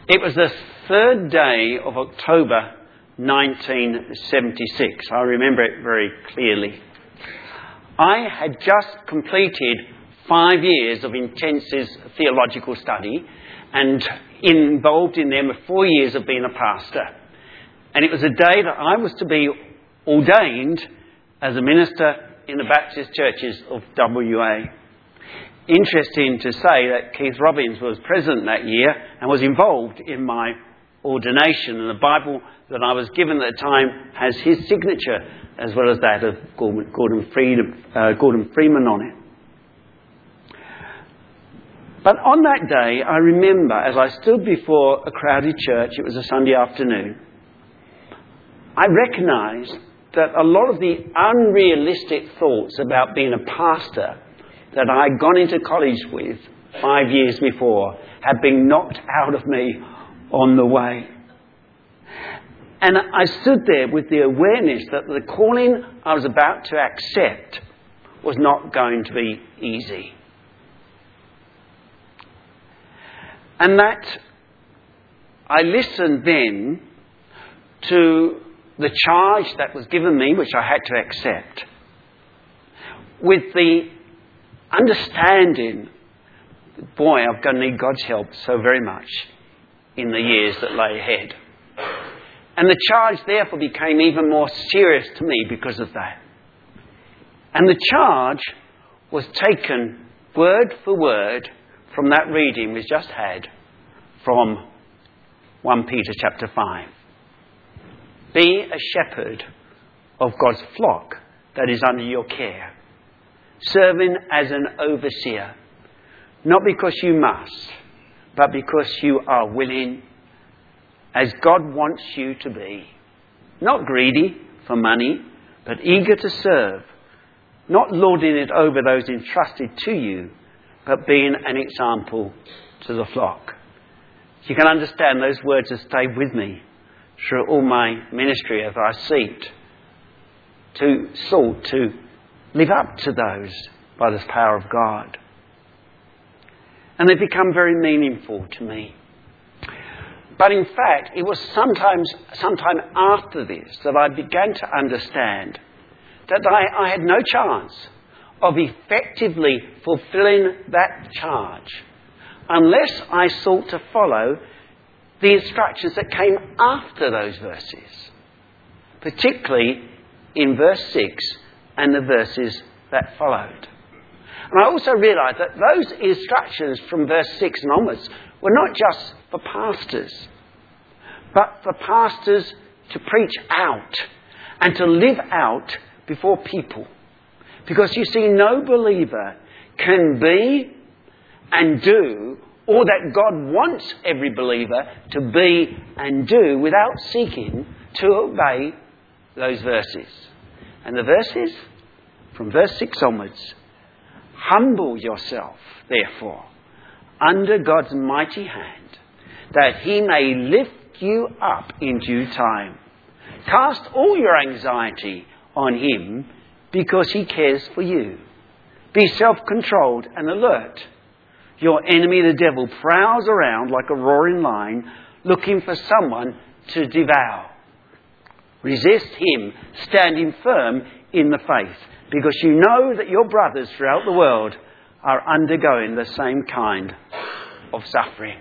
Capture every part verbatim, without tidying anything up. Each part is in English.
It was the third day of October nineteen seventy-six. I remember it very clearly. I had just completed five years of intensive theological study and involved in them with four years of being a pastor. And it was a day that I was to be ordained as a minister in the Baptist churches of W A. Interesting to say that Keith Robbins was president that year and was involved in my ordination, and the Bible that I was given at the time has his signature as well as that of Gordon, Gordon, Freeman, uh, Gordon Freeman on it. But on that day, I remember as I stood before a crowded church, it was a Sunday afternoon, I recognised that a lot of the unrealistic thoughts about being a pastor that I had gone into college with five years before had been knocked out of me on the way. And I stood there with the awareness that the calling I was about to accept was not going to be easy. And that I listened then to the charge that was given me, which I had to accept, with the understanding, boy, I'm going to need God's help so very much in the years that lay ahead. And the charge therefore became even more serious to me because of that. And the charge was taken word for word from that reading we just had from First Peter chapter five. Be a shepherd of God's flock that is under your care, serving as an overseer, not because you must, but because you are willing, as God wants you to be. Not greedy for money, but eager to serve, not lording it over those entrusted to you, but being an example to the flock. You can understand those words have stayed with me through all my ministry as I seeked to sought to live up to those by the power of God. And they've become very meaningful to me. But in fact, it was sometimes, sometime after this that I began to understand that I, I had no chance of effectively fulfilling that charge unless I sought to follow the instructions that came after those verses, particularly in verse six and the verses that followed. And I also realised that those instructions from verse six and onwards were not just for pastors, but for pastors to preach out and to live out before people. Because you see, no believer can be and do all that God wants every believer to be and do without seeking to obey those verses. And the verses, from verse six onwards, humble yourself, therefore, under God's mighty hand, that he may lift you up in due time. Cast all your anxiety on him, because he cares for you. Be self-controlled and alert. Your enemy, the devil, prowls around like a roaring lion, looking for someone to devour. Resist him, standing firm in the faith, because you know that your brothers throughout the world are undergoing the same kind of suffering.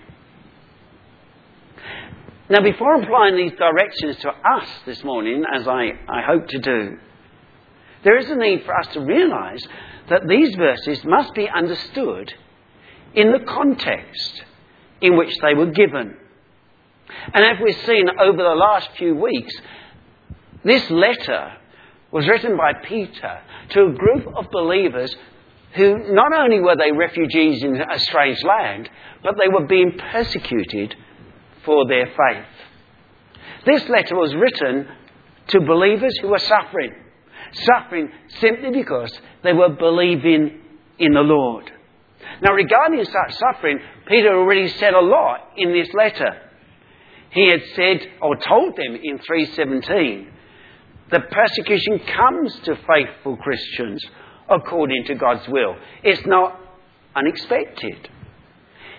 Now, before applying these directions to us this morning, as I, I hope to do, there is a need for us to realise that these verses must be understood in the context in which they were given. And as we've seen over the last few weeks, this letter was written by Peter to a group of believers who not only were they refugees in a strange land, but they were being persecuted for their faith. This letter was written to believers who were suffering. Suffering simply because they were believing in the Lord. Now, regarding such suffering, Peter already said a lot in this letter. He had said, or told them in three seventeen, that persecution comes to faithful Christians according to God's will. It's not unexpected.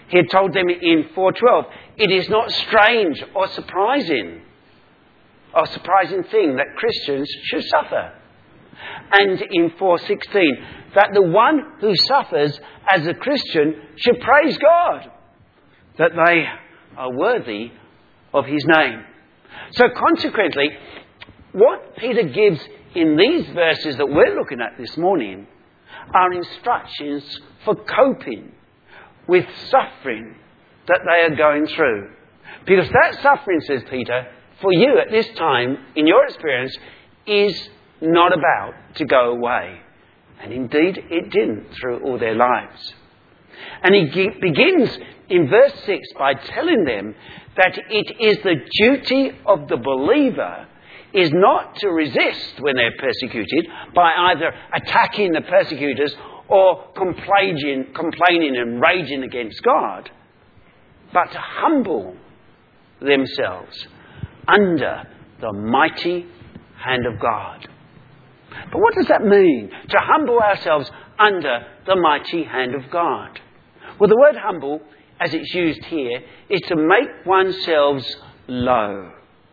He had told them in four twelve, it is not strange or surprising, or surprising thing that Christians should suffer. And in four sixteen, that the one who suffers as a Christian should praise God, that they are worthy of his name. So consequently, what Peter gives in these verses that we're looking at this morning are instructions for coping with suffering that they are going through. Because that suffering, says Peter, for you at this time, in your experience, is not about to go away. And indeed, it didn't through all their lives. And he ge- begins in verse six by telling them that it is the duty of the believer is not to resist when they're persecuted by either attacking the persecutors or complaining, complaining and raging against God, but to humble themselves under the mighty hand of God. But what does that mean, to humble ourselves under the mighty hand of God? Well, the word humble, as it's used here, is to make oneself low.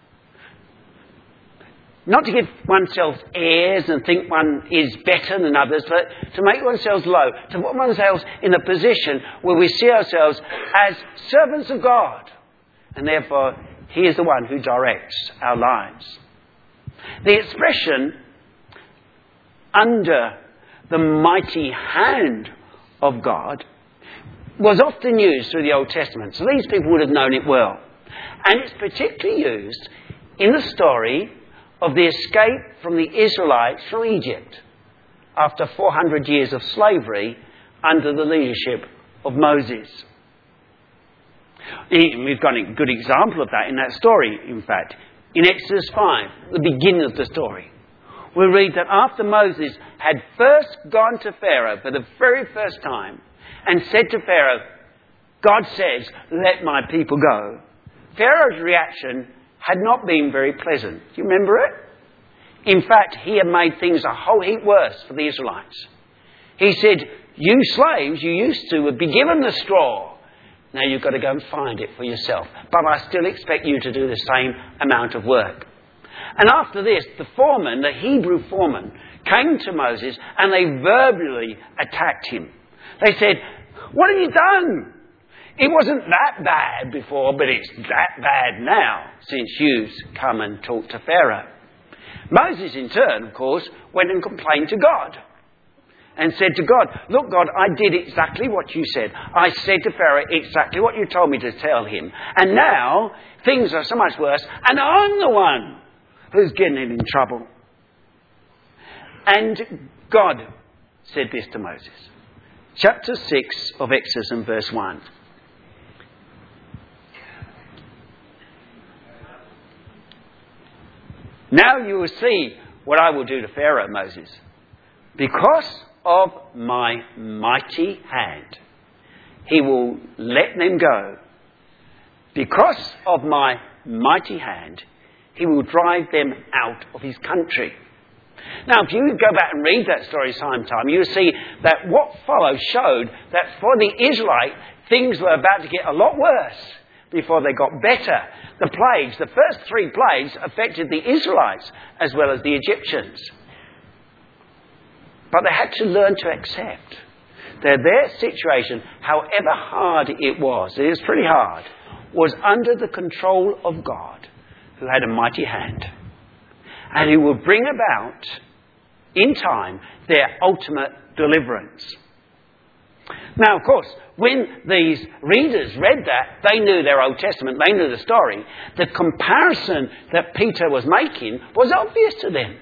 Not to give oneself airs and think one is better than others, but to make oneself low, to put oneself in a position where we see ourselves as servants of God. And therefore, he is the one who directs our lives. The expression, under the mighty hand of God, was often used through the Old Testament. So these people would have known it well. And it's particularly used in the story of the escape from the Israelites from Egypt after four hundred years of slavery under the leadership of Moses. We've got a good example of that in that story, in fact. In Exodus five, the beginning of the story, we read that after Moses had first gone to Pharaoh for the very first time and said to Pharaoh, God says, let my people go, Pharaoh's reaction had not been very pleasant. Do you remember it? In fact, he had made things a whole heap worse for the Israelites. He said, you slaves, you used to be given the straw. Now you've got to go and find it for yourself. But I still expect you to do the same amount of work. And after this, the foreman, the Hebrew foreman, came to Moses and they verbally attacked him. They said, what have you done? It wasn't that bad before, but it's that bad now since you've come and talked to Pharaoh. Moses, in turn, of course, went and complained to God and said to God, look, God, I did exactly what you said. I said to Pharaoh exactly what you told me to tell him. And now things are so much worse, and I'm the one who's getting in trouble. And God said this to Moses. Chapter six of Exodus and verse one. Now you will see what I will do to Pharaoh, Moses. Because of my mighty hand, he will let them go. Because of my mighty hand, he will drive them out of his country. Now, if you go back and read that story sometime, you'll see that what followed showed that for the Israelites, things were about to get a lot worse before they got better. The plagues, the first three plagues, affected the Israelites as well as the Egyptians. But they had to learn to accept that their situation, however hard it was, it was pretty hard, was under the control of God, who had a mighty hand, and who would bring about, in time, their ultimate deliverance. Now, of course, when these readers read that, they knew their Old Testament, they knew the story. The comparison that Peter was making was obvious to them.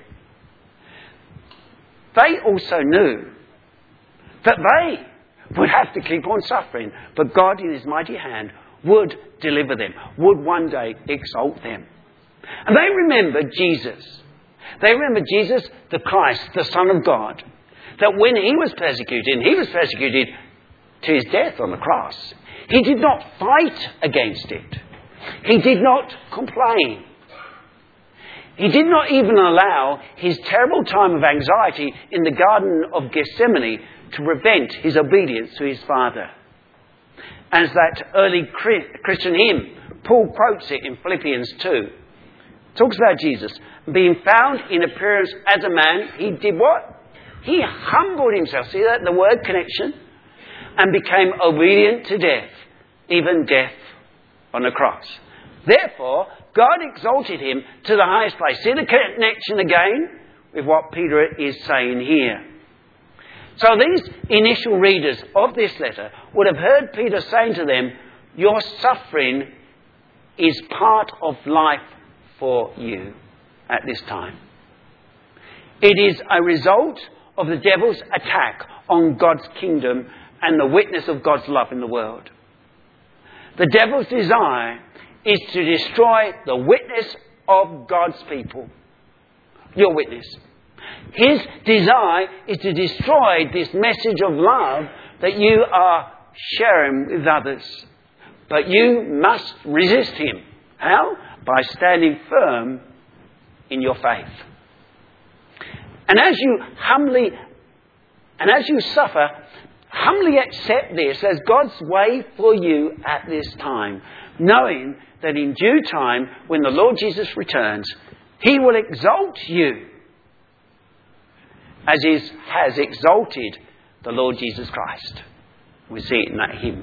They also knew that they would have to keep on suffering, but God in his mighty hand would deliver them, would one day exalt them. And they remembered Jesus. They remembered Jesus, the Christ, the Son of God, that when he was persecuted, and he was persecuted to his death on the cross, he did not fight against it. He did not complain. He did not even allow his terrible time of anxiety in the Garden of Gethsemane to prevent his obedience to his Father. As that early Christian hymn, Paul quotes it in Philippians two. Talks about Jesus. Being found in appearance as a man, he did what? He humbled himself. See that? The word connection. And became obedient to death. Even death on a cross. Therefore, God exalted him to the highest place. See the connection again with what Peter is saying here. So these initial readers of this letter would have heard Peter saying to them, your suffering is part of life for you at this time. It is a result of the devil's attack on God's kingdom and the witness of God's love in the world. The devil's desire is to destroy the witness of God's people. Your witness. His desire is to destroy this message of love that you are sharing with others. But you must resist him. How? By standing firm in your faith. And as you humbly, and as you suffer, humbly accept this as God's way for you at this time, knowing that in due time, when the Lord Jesus returns, he will exalt you as he has exalted the Lord Jesus Christ. We see it in that hymn.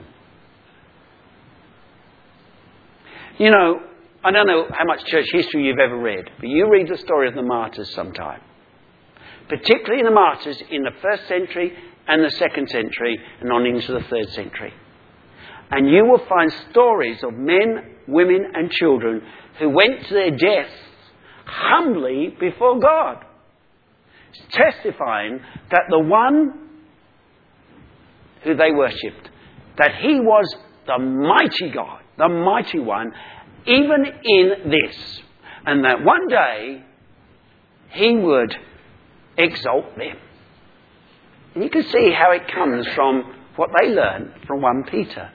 You know, I don't know how much church history you've ever read, but you read the story of the martyrs sometime. Particularly the martyrs in the first century and the second century and on into the third century. And you will find stories of men, women and children who went to their death humbly before God, testifying that the one who they worshipped, that he was the mighty God, the mighty one, even in this, and that one day he would exalt them. And you can see how it comes from what they learned from First Peter.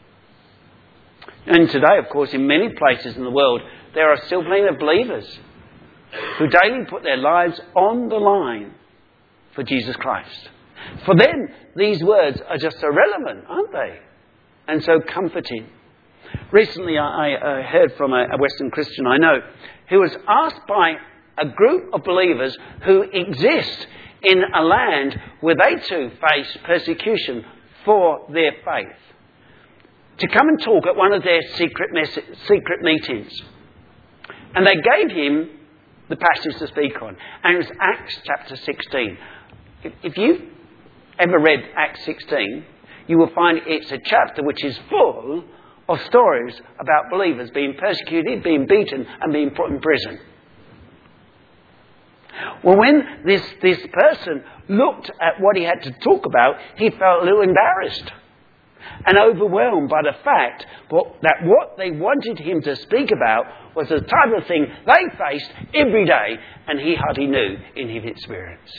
And today, of course, in many places in the world, there are still plenty of believers who daily put their lives on the line for Jesus Christ. For them, these words are just so relevant, aren't they? And so comforting. Recently, I, I heard from a, a Western Christian I know who was asked by a group of believers who exist in a land where they too face persecution for their faith to come and talk at one of their secret, mes- secret meetings. And they gave him the passage to speak on. And it was Acts chapter sixteen. If, if you've ever read Acts sixteen, you will find it's a chapter which is full of stories about believers being persecuted, being beaten and being put in prison. Well, when this, this person looked at what he had to talk about, he felt a little embarrassed and overwhelmed by the fact that what they wanted him to speak about was the type of thing they faced every day and he hardly knew in his experience.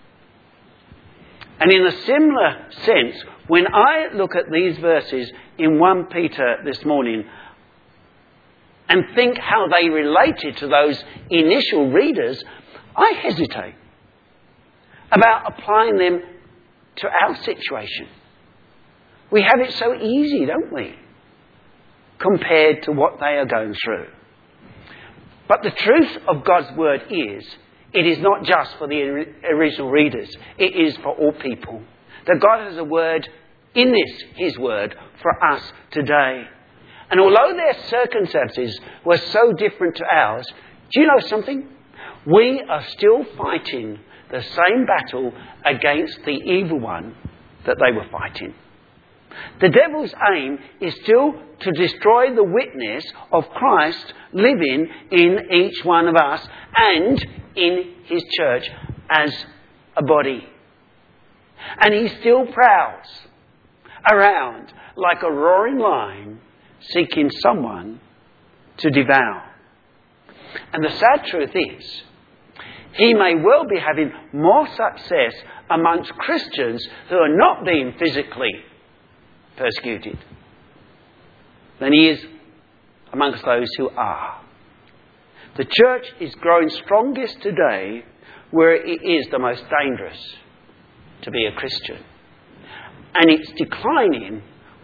And in a similar sense, when I look at these verses in First Peter this morning and think how they related to those initial readers, I hesitate about applying them to our situation. We have it so easy, don't we? Compared to what they are going through. But the truth of God's word is, it is not just for the original readers. It is for all people. That God has a word in this, his word, for us today. And although their circumstances were so different to ours, do you know something? We are still fighting the same battle against the evil one that they were fighting. The devil's aim is still to destroy the witness of Christ living in each one of us and in his church as a body. And he still prowls around like a roaring lion seeking someone to devour. And the sad truth is, he may well be having more success amongst Christians who are not being physically persecuted than he is amongst those who are. The church is growing strongest today where it is the most dangerous to be a Christian. And it's declining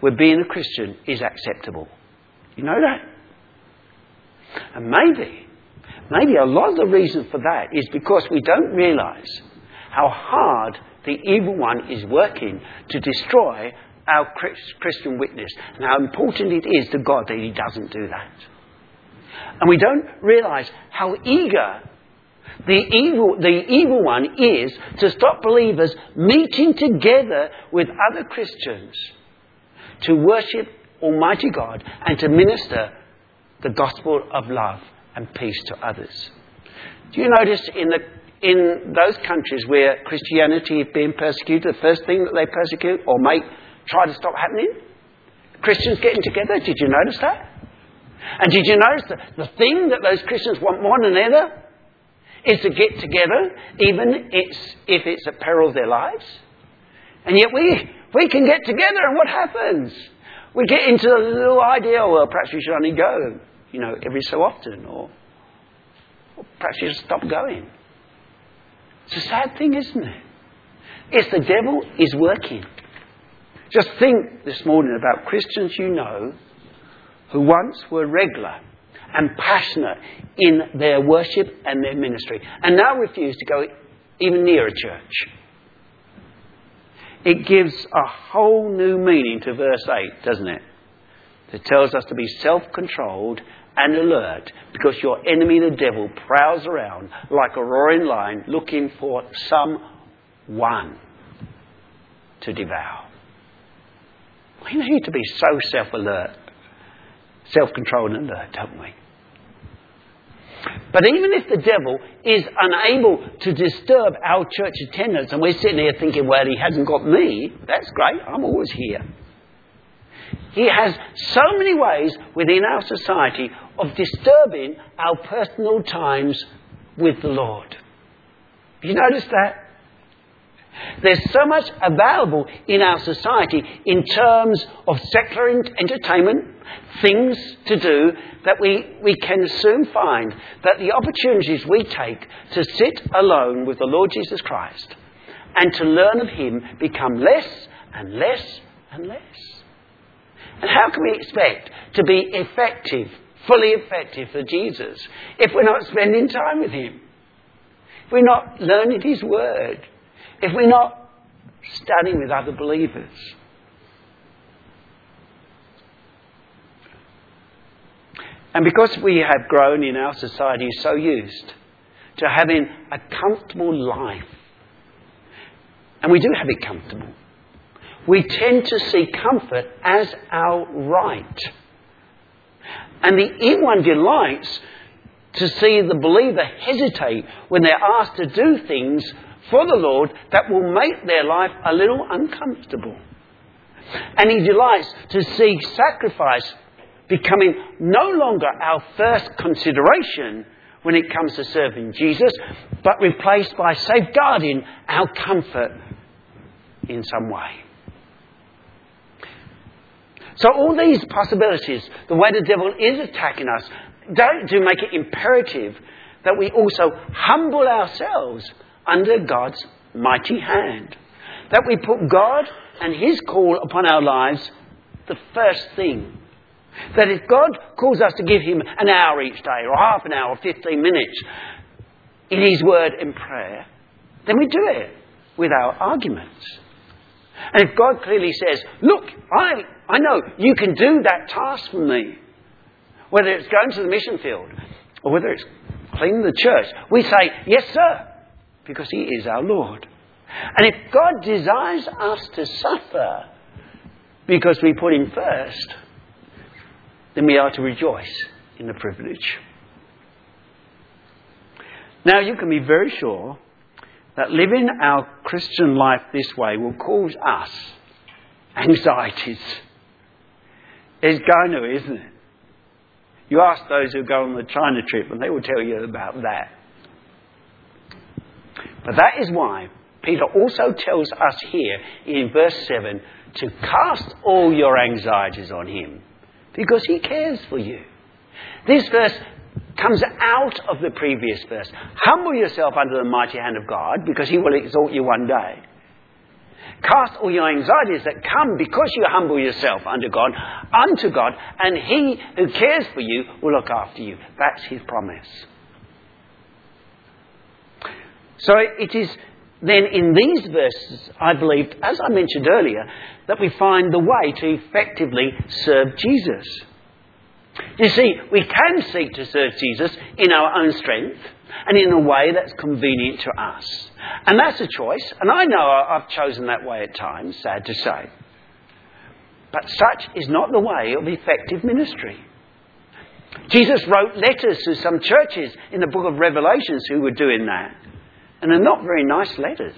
where being a Christian is acceptable. You know that? And maybe, maybe a lot of the reason for that is because we don't realise how hard the evil one is working to destroy our Christian witness, and how important it is to God that he doesn't do that. And we don't realise how eager the evil, the evil one is to stop believers meeting together with other Christians to worship Almighty God and to minister the gospel of love and peace to others. Do you notice in the in those countries where Christianity is being persecuted, the first thing that they persecute or make try to stop happening? Christians getting together. Did you notice that? And did you notice that the thing that those Christians want more than ever is to get together, even it's, if it's at peril of their lives? And yet we we can get together, and what happens? We get into the little idea, well, perhaps we should only go, you know, every so often, or, or perhaps you should stop going. It's a sad thing, isn't it? It's the devil is working. Just think this morning about Christians you know who once were regular and passionate in their worship and their ministry, and now refuse to go even near a church. It gives a whole new meaning to verse eight, doesn't it? It tells us to be self-controlled and alert, because your enemy, the devil, prowls around like a roaring lion looking for someone to devour. We need to be so self-alert, self-controlled and alert, don't we? But even if the devil is unable to disturb our church attendance, and we're sitting here thinking, well, he hasn't got me, that's great, I'm always here. He has so many ways within our society of disturbing our personal times with the Lord. You notice that? There's so much available in our society in terms of secular entertainment, things to do, that we, we can soon find that the opportunities we take to sit alone with the Lord Jesus Christ and to learn of him become less and less and less. And how can we expect to be effective, fully effective for Jesus, if we're not spending time with him? If we're not learning his word? If we're not studying with other believers? And because we have grown in our society so used to having a comfortable life, and we do have it comfortable, we tend to see comfort as our right. And the evil one delights to see the believer hesitate when they're asked to do things for the Lord that will make their life a little uncomfortable. And he delights to see sacrifice becoming no longer our first consideration when it comes to serving Jesus, but replaced by safeguarding our comfort in some way. So all these possibilities, the way the devil is attacking us, don't do make it imperative that we also humble ourselves under God's mighty hand. That we put God and his call upon our lives the first thing. That if God calls us to give him an hour each day, or half an hour, or fifteen minutes in his word and prayer, then we do it without arguments. And if God clearly says, look, I, I know you can do that task for me, whether it's going to the mission field or whether it's cleaning the church, we say, yes, sir, because he is our Lord. And if God desires us to suffer because we put him first, then we are to rejoice in the privilege. Now, you can be very sure that living our Christian life this way will cause us anxieties. It's going to, isn't it? You ask those who go on the China trip and they will tell you about that. But that is why Peter also tells us here in verse seven to cast all your anxieties on him, because he cares for you. This verse comes out of the previous verse. Humble yourself under the mighty hand of God, because he will exalt you one day. Cast all your anxieties that come because you humble yourself under God, unto God, and He who cares for you will look after you. That's His promise. So it is then in these verses, I believe, as I mentioned earlier, that we find the way to effectively serve Jesus. You see, we can seek to serve Jesus in our own strength and in a way that's convenient to us. And that's a choice. And I know I've chosen that way at times, sad to say. But such is not the way of effective ministry. Jesus wrote letters to some churches in the book of Revelations who were doing that. And they're not very nice letters.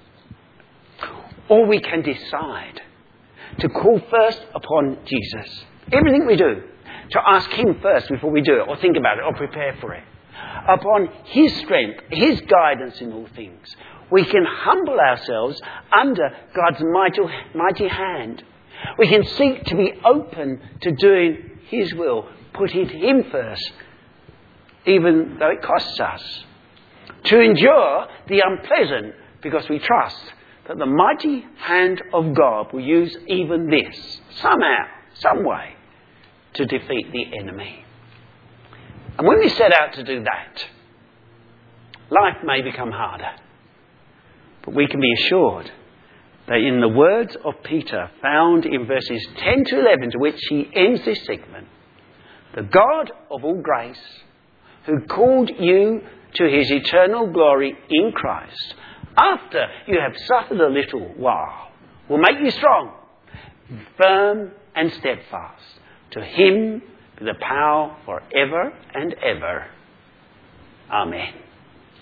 Or we can decide to call first upon Jesus. Everything we do, to ask Him first before we do it, or think about it, or prepare for it. Upon His strength, His guidance in all things. We can humble ourselves under God's mighty, mighty hand. We can seek to be open to doing His will, putting Him first, even though it costs us. To endure the unpleasant because we trust that the mighty hand of God will use even this, somehow, some way, to defeat the enemy. And when we set out to do that, life may become harder. But we can be assured that in the words of Peter found in verses ten to eleven, to which he ends this segment, the God of all grace, who called you to His eternal glory in Christ, after you have suffered a little while, will make you strong, firm and steadfast. To Him be the power forever and ever. Amen.